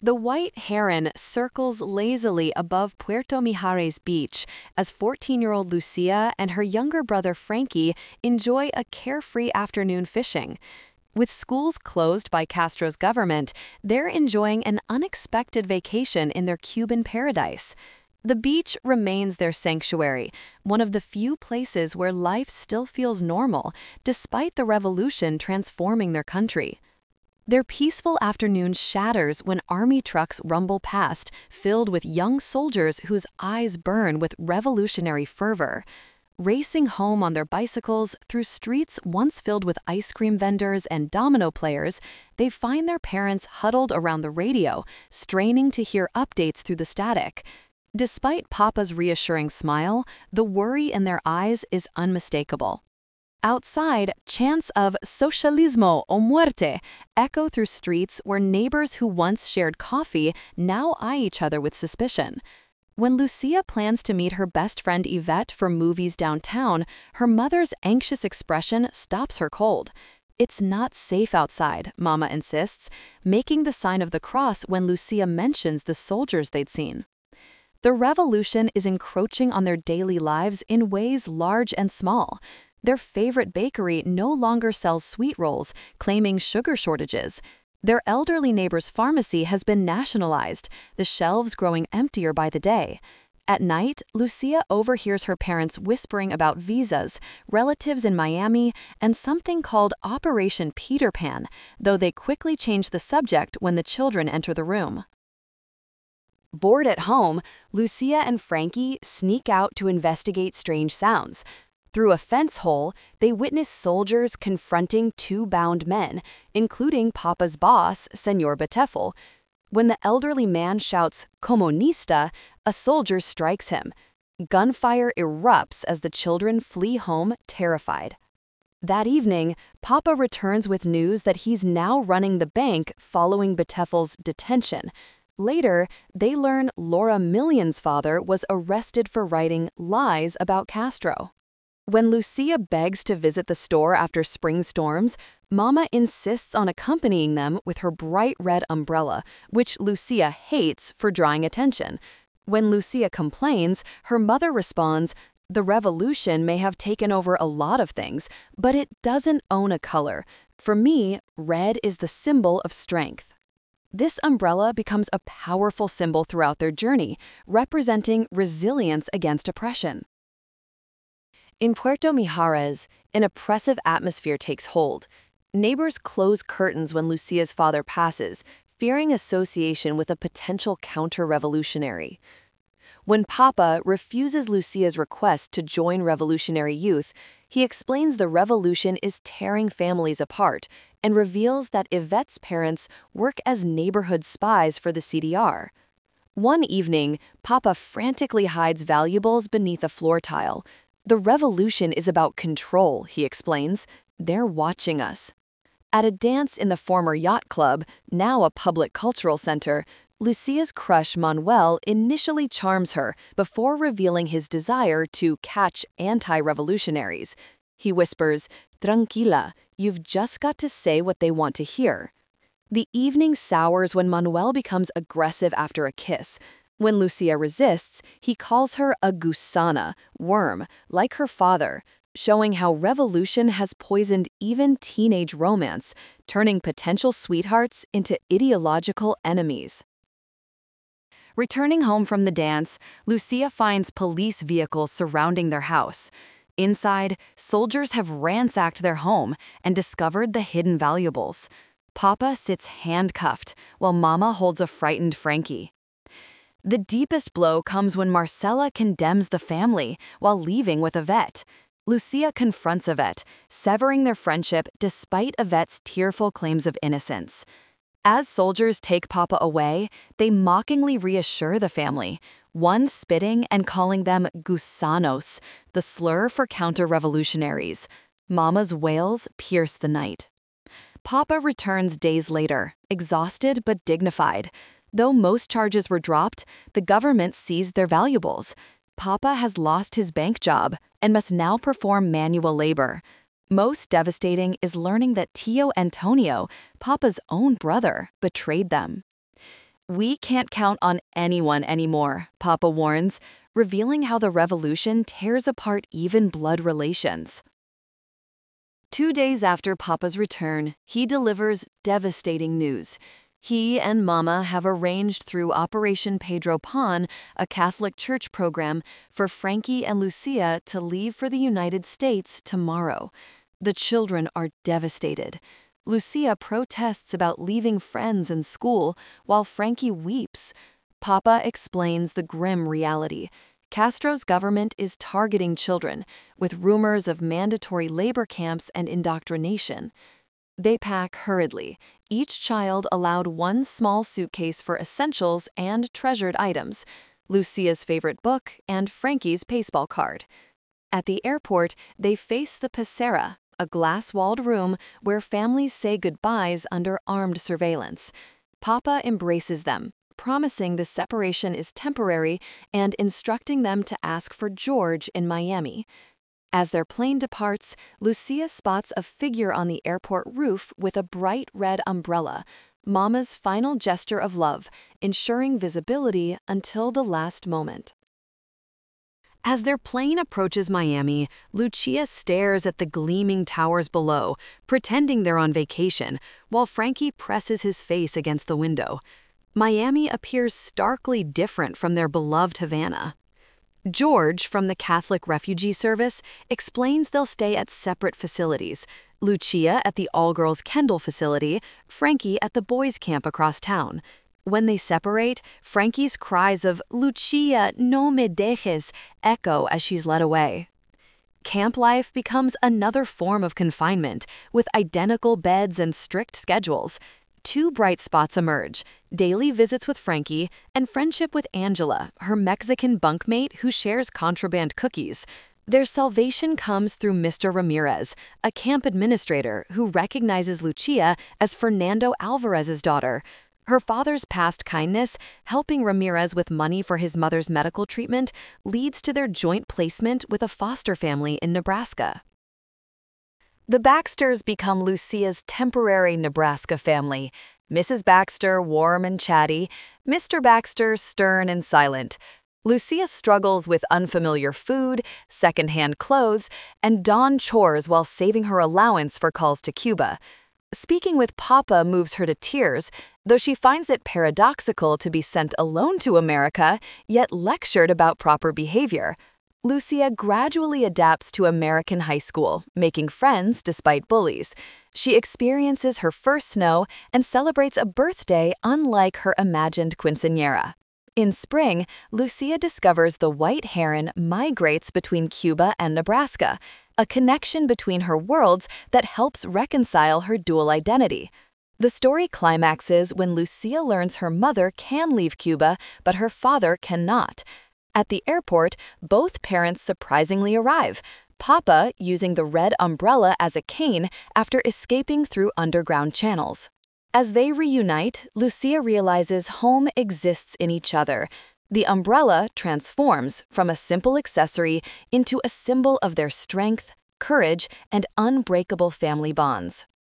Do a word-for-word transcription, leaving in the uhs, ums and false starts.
The white heron circles lazily above Puerto Mijares beach as fourteen-year-old Lucia and her younger brother Frankie enjoy a carefree afternoon fishing. With schools closed by Castro's government, they're enjoying an unexpected vacation in their Cuban paradise. The beach remains their sanctuary, one of the few places where life still feels normal, despite the revolution transforming their country. Their peaceful afternoon shatters when army trucks rumble past, filled with young soldiers whose eyes burn with revolutionary fervor. Racing home on their bicycles through streets once filled with ice cream vendors and domino players, they find their parents huddled around the radio, straining to hear updates through the static. Despite Papa's reassuring smile, the worry in their eyes is unmistakable. Outside, chants of "Socialismo o muerte" echo through streets where neighbors who once shared coffee now eye each other with suspicion. When Lucia plans to meet her best friend Yvette for movies downtown, her mother's anxious expression stops her cold. "It's not safe outside," Mama insists, making the sign of the cross when Lucia mentions the soldiers they'd seen. The revolution is encroaching on their daily lives in ways large and small. Their favorite bakery no longer sells sweet rolls, claiming sugar shortages. Their elderly neighbor's pharmacy has been nationalized, the shelves growing emptier by the day. At night, Lucia overhears her parents whispering about visas, relatives in Miami, and something called Operation Peter Pan, though they quickly change the subject when the children enter the room. Bored at home, Lucia and Frankie sneak out to investigate strange sounds. Through a fence hole, they witness soldiers confronting two bound men, including Papa's boss, Señor Betefel. When the elderly man shouts "Comunista," a soldier strikes him. Gunfire erupts as the children flee home, terrified. That evening, Papa returns with news that he's now running the bank following Betefel's detention. Later, they learn Laura Million's father was arrested for writing lies about Castro. When Lucia begs to visit the store after spring storms, Mama insists on accompanying them with her bright red umbrella, which Lucia hates for drawing attention. When Lucia complains, her mother responds, "The revolution may have taken over a lot of things, but it doesn't own a color. For me, red is the symbol of strength." This umbrella becomes a powerful symbol throughout their journey, representing resilience against oppression. In Puerto Mijares, an oppressive atmosphere takes hold. Neighbors close curtains when Lucia's father passes, fearing association with a potential counter-revolutionary. When Papa refuses Lucia's request to join revolutionary youth, he explains the revolution is tearing families apart and reveals that Yvette's parents work as neighborhood spies for the C D R. One evening, Papa frantically hides valuables beneath a floor tile. "The revolution is about control," he explains. "They're watching us." At a dance in the former yacht club, now a public cultural center, Lucia's crush Manuel initially charms her before revealing his desire to catch anti-revolutionaries. He whispers, "Tranquila, you've just got to say what they want to hear." The evening sours when Manuel becomes aggressive after a kiss. When Lucia resists, he calls her a gusana, worm, like her father, showing how revolution has poisoned even teenage romance, turning potential sweethearts into ideological enemies. Returning home from the dance, Lucia finds police vehicles surrounding their house. Inside, soldiers have ransacked their home and discovered the hidden valuables. Papa sits handcuffed, while Mama holds a frightened Frankie. The deepest blow comes when Marcela condemns the family while leaving with Yvette. Lucia confronts Yvette, severing their friendship despite Yvette's tearful claims of innocence. As soldiers take Papa away, they mockingly reassure the family, one spitting and calling them gusanos, the slur for counter-revolutionaries. Mama's wails pierce the night. Papa returns days later, exhausted but dignified. Though most charges were dropped, the government seized their valuables. Papa has lost his bank job and must now perform manual labor. Most devastating is learning that Tio Antonio, Papa's own brother, betrayed them. We can't count on anyone anymore, Papa warns, revealing how the revolution tears apart even blood relations. Two days after Papa's return, he delivers devastating news. He and Mama have arranged through Operation Pedro Pan, a Catholic church program, for Frankie and Lucia to leave for the United States tomorrow. The children are devastated. Lucia protests about leaving friends and school, while Frankie weeps. Papa explains the grim reality. Castro's government is targeting children, with rumors of mandatory labor camps and indoctrination. They pack hurriedly, each child allowed one small suitcase for essentials and treasured items, Lucia's favorite book and Frankie's baseball card. At the airport, they face the Pecera, a glass-walled room where families say goodbyes under armed surveillance. Papa embraces them, promising the separation is temporary and instructing them to ask for George in Miami. As their plane departs, Lucia spots a figure on the airport roof with a bright red umbrella, Mama's final gesture of love, ensuring visibility until the last moment. As their plane approaches Miami, Lucia stares at the gleaming towers below, pretending they're on vacation, while Frankie presses his face against the window. Miami appears starkly different from their beloved Havana. George, from the Catholic Refugee Service, explains they'll stay at separate facilities, Lucia at the all-girls Kendall facility, Frankie at the boys' camp across town. When they separate, Frankie's cries of "Lucia, no me dejes" echo as she's led away. Camp life becomes another form of confinement, with identical beds and strict schedules. Two bright spots emerge: daily visits with Frankie and friendship with Angela, her Mexican bunkmate who shares contraband cookies. Their salvation comes through Mister Ramirez, a camp administrator who recognizes Lucia as Fernando Alvarez's daughter. Her father's past kindness, helping Ramirez with money for his mother's medical treatment, leads to their joint placement with a foster family in Nebraska. The Baxters become Lucia's temporary Nebraska family. Missus Baxter warm and chatty, Mister Baxter stern and silent. Lucia struggles with unfamiliar food, secondhand clothes, and dawn chores while saving her allowance for calls to Cuba. Speaking with Papa moves her to tears, though she finds it paradoxical to be sent alone to America, yet lectured about proper behavior. Lucia gradually adapts to American high school, making friends despite bullies. She experiences her first snow and celebrates a birthday unlike her imagined quinceañera. In spring, Lucia discovers the white heron migrates between Cuba and Nebraska, a connection between her worlds that helps reconcile her dual identity. The story climaxes when Lucia learns her mother can leave Cuba, but her father cannot. At the airport, both parents surprisingly arrive, Papa using the red umbrella as a cane after escaping through underground channels. As they reunite, Lucia realizes home exists in each other. The umbrella transforms from a simple accessory into a symbol of their strength, courage, and unbreakable family bonds.